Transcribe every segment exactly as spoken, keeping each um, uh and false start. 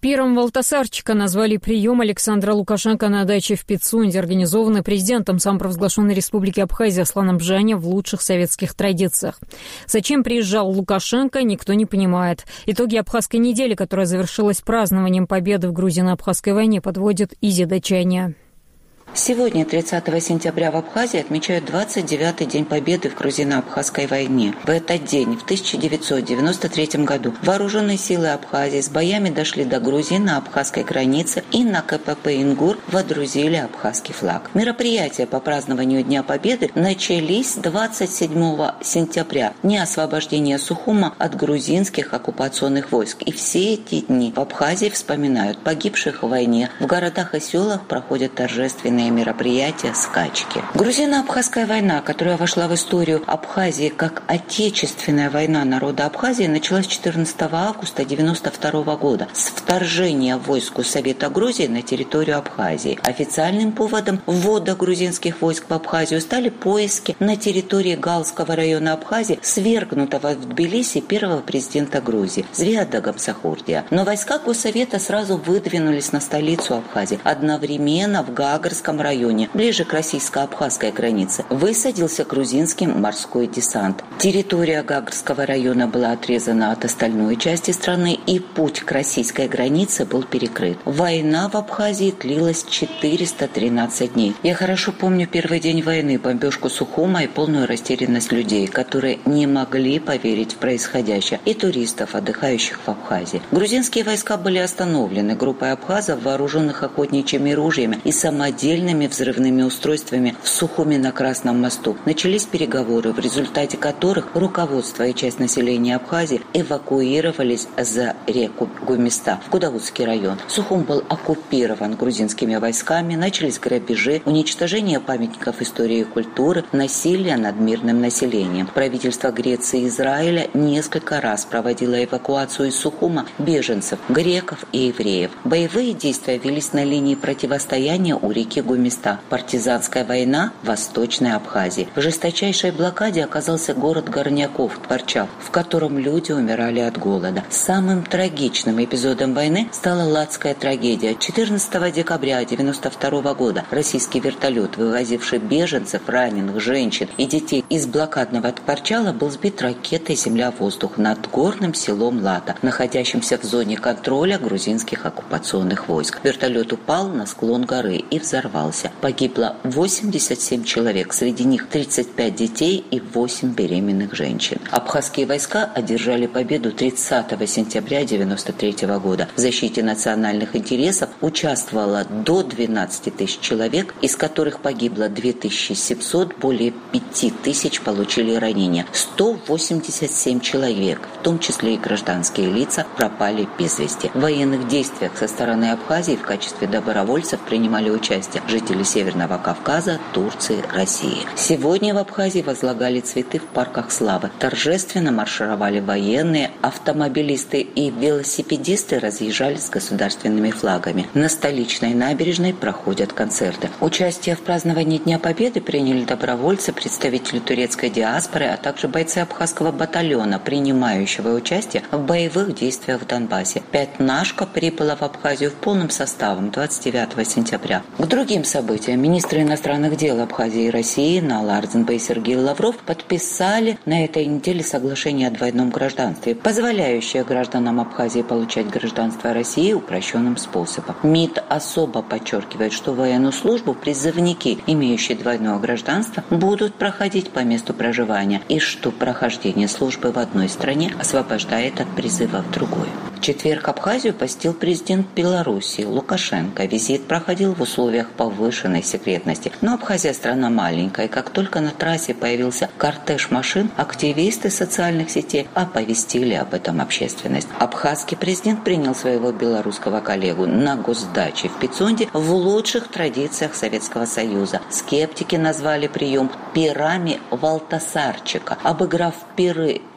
Пиром Валтасарчика назвали прием Александра Лукашенко на даче в Пицунде, организованный президентом самопровозглашенной республики Абхазия Асланом Бжане в лучших советских традициях. Зачем приезжал Лукашенко, никто не понимает. Итоги Абхазской недели, которая завершилась празднованием победы в грузино-абхазской войне, подводит изидачане. Сегодня, тридцатого сентября, в Абхазии отмечают двадцать девятый день победы в грузино-абхазской войне. В этот день, в тысяча девятьсот девяносто третьем году, вооруженные силы Абхазии с боями дошли до грузино-абхазской границы и на ка пэ пэ «Ингур» водрузили абхазский флаг. Мероприятия по празднованию Дня Победы начались двадцать седьмого сентября, дня освобождения Сухума от грузинских оккупационных войск. И все эти дни в Абхазии вспоминают погибших в войне. В городах и селах проходят торжественные мероприятия, скачки. Грузино-абхазская война, которая вошла в историю Абхазии как отечественная война народа Абхазии, началась четырнадцатого августа девяносто второго года с вторжения войск Совета Грузии на территорию Абхазии. Официальным поводом ввода грузинских войск в Абхазию стали поиски на территории Галского района Абхазии свергнутого в Тбилиси первого президента Грузии Зиада Гамсахурдия. Но войска Госсовета сразу выдвинулись на столицу Абхазии. Одновременно в Гагарском районе, ближе к российско-абхазской границе, высадился грузинский морской десант. Территория Гагарского района была отрезана от остальной части страны, и путь к российской границе был перекрыт. Война в Абхазии длилась четыреста тринадцать дней. Я хорошо помню первый день войны, бомбежку Сухума и полную растерянность людей, которые не могли поверить в происходящее, и туристов, отдыхающих в Абхазии. Грузинские войска были остановлены группой абхазов, вооруженных охотничьими ружьями и самодельными взрывными устройствами в Сухуме на Красном мосту. Начались переговоры, в результате которых руководство и часть населения Абхазии эвакуировались за реку Гумиста в Кудаутский район. Сухум был оккупирован грузинскими войсками, начались грабежи, уничтожение памятников истории и культуры, насилие над мирным населением. Правительство Греции и Израиля несколько раз проводило эвакуацию из Сухума беженцев, греков и евреев. Боевые действия велись на линии противостояния у реки Гумиста. Партизанская война в Восточной Абхазии. В жесточайшей блокаде оказался город Горняков, Творчак, в котором люди умирали от голода. Самым трагичным эпизодом войны стала Ладская трагедия. четырнадцатого декабря девяносто второго года российский вертолет, вывозивший беженцев, раненых, женщин и детей из блокадного Творчала, был сбит ракетой «Земля-воздух» над горным селом Лата, находящимся в зоне контроля грузинских оккупационных войск. Вертолет упал на склон горы и взорвался. Погибло восемьдесят семь человек, среди них тридцать пять детей и восемь беременных женщин. Абхазские войска одержали победу тридцатого сентября девяносто третьего года. В защите национальных интересов участвовало до двенадцати тысяч человек, из которых погибло две тысячи семьсот, более пяти тысяч получили ранения. сто восемьдесят семь человек, в том числе и гражданские лица, пропали без вести. В военных действиях со стороны Абхазии в качестве добровольцев принимали участие жители Северного Кавказа, Турции, России. Сегодня в Абхазии возлагали цветы в парках славы. Торжественно маршировали военные, автомобилисты и велосипедисты разъезжали с государственными флагами. На столичной набережной проходят концерты. Участие в праздновании Дня Победы приняли добровольцы, представители турецкой диаспоры, а также бойцы абхазского батальона, принимающего участие в боевых действиях в Донбассе. Пятнашка прибыла в Абхазию в полном составе двадцать девятого сентября. К другим событиям министры иностранных дел Абхазии и России Нала Арзенбей и Сергей Лавров подписали на этой неделе соглашение о двойном гражданстве, позволяющее гражданам Абхазии получать гражданство России упрощенным способом. МИД особо подчеркивает, что военную службу призывники, имеющие двойное гражданство, будут проходить по месту проживания, и что прохождение службы в одной стране освобождает от призыва в другой. В четверг Абхазию посетил президент Беларуси Лукашенко. Визит проходил в условиях повышенной секретности. Но Абхазия страна маленькая, и как только на трассе появился кортеж машин, активисты социальных сетей оповестили об этом общественность. Абхазский президент принял своего белорусского коллегу на госдаче в Пицунде в лучших традициях Советского Союза. Скептики назвали прием пирами Валтасарчика. Обыграв пиры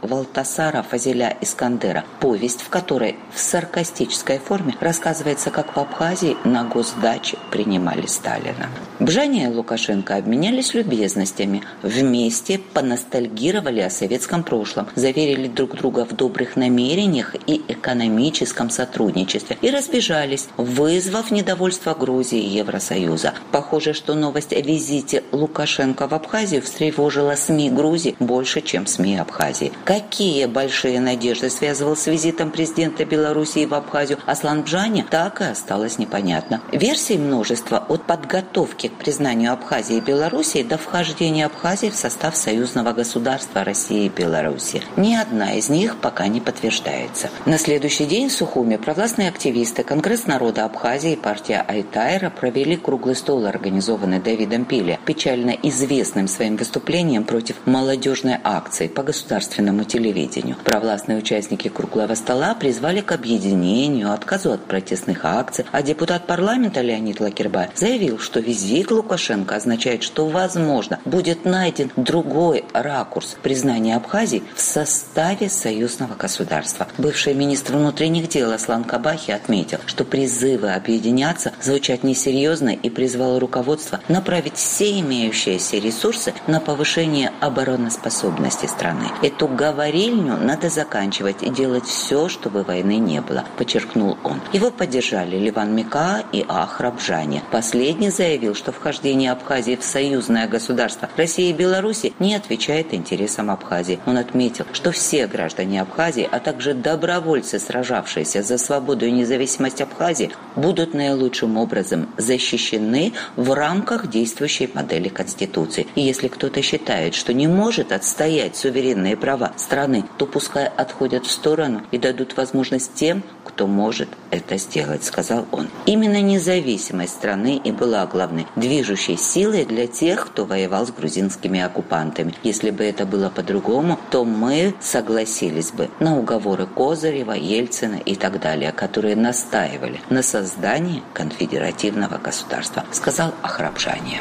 Валтасара Фазиля Искандера, повесть, в которой в саркастической форме рассказывается, как в Абхазии на госдаче принимали Сталина. Бжаня и Лукашенко обменялись любезностями, вместе поностальгировали о советском прошлом, заверили друг друга в добрых намерениях и экономическом сотрудничестве и разбежались, вызвав недовольство Грузии и Евросоюза. Похоже, что новость о визите Лукашенко в Абхазию встревожила СМИ Грузии больше, чем СМИ Абхазии. Какие большие надежды связывал с визитом президента Белоруссии в Абхазию Аслан Бжаня, так и осталось непонятно. Версий множество, от подготовки к признанию Абхазии и Белоруссии до вхождения Абхазии в состав союзного государства России и Белоруссии. Ни одна из них пока не подтверждается. На следующий день в Сухуме провластные активисты, Конгресс народа Абхазии и партия Айтайра провели круглый стол, организованный Давидом Пиле, печально известным своим выступлением против молодежной акции по государственному телевидению. Провластные участники круглого стола призвали к объединению, отказу от протестных акций, а депутат парламента Леонид Лакербай заявил, что визит Лукашенко означает, что, возможно, будет найден другой ракурс признания Абхазии в составе союзного государства. Бывший министр внутренних дел Аслан Кабахи отметил, что призывы объединяться звучат несерьезно и призвал руководство направить все имеющиеся ресурсы на повышение обороноспособности страны. Эту говорильню надо заканчивать и делать все, чтобы войны не было, подчеркнул он. Его поддержали Ливан Мика и Ахра Бжаня. Последний заявил, что вхождение Абхазии в союзное государство России и Беларуси не отвечает интересам Абхазии. Он отметил, что все граждане Абхазии, а также добровольцы, сражавшиеся за свободу и независимость Абхазии, будут наилучшим образом защищены в рамках действующей модели Конституции. И если кто-то считает, что не может отстоять суверенные права страны, то пускай отходят в сторону и дадут возможность тем, кто может это сделать, сказал он. Именно независимость страны и была главной движущей силой для тех, кто воевал с грузинскими оккупантами. Если бы это было по-другому, то мы согласились бы на уговоры Козырева, Ельцина и так далее, которые настаивали на создании конфедеративного государства, сказал Ахра Бжаня.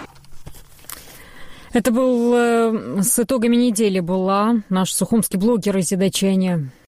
Это был э, с итогами недели была наш сухумский блогер Изида Ченя.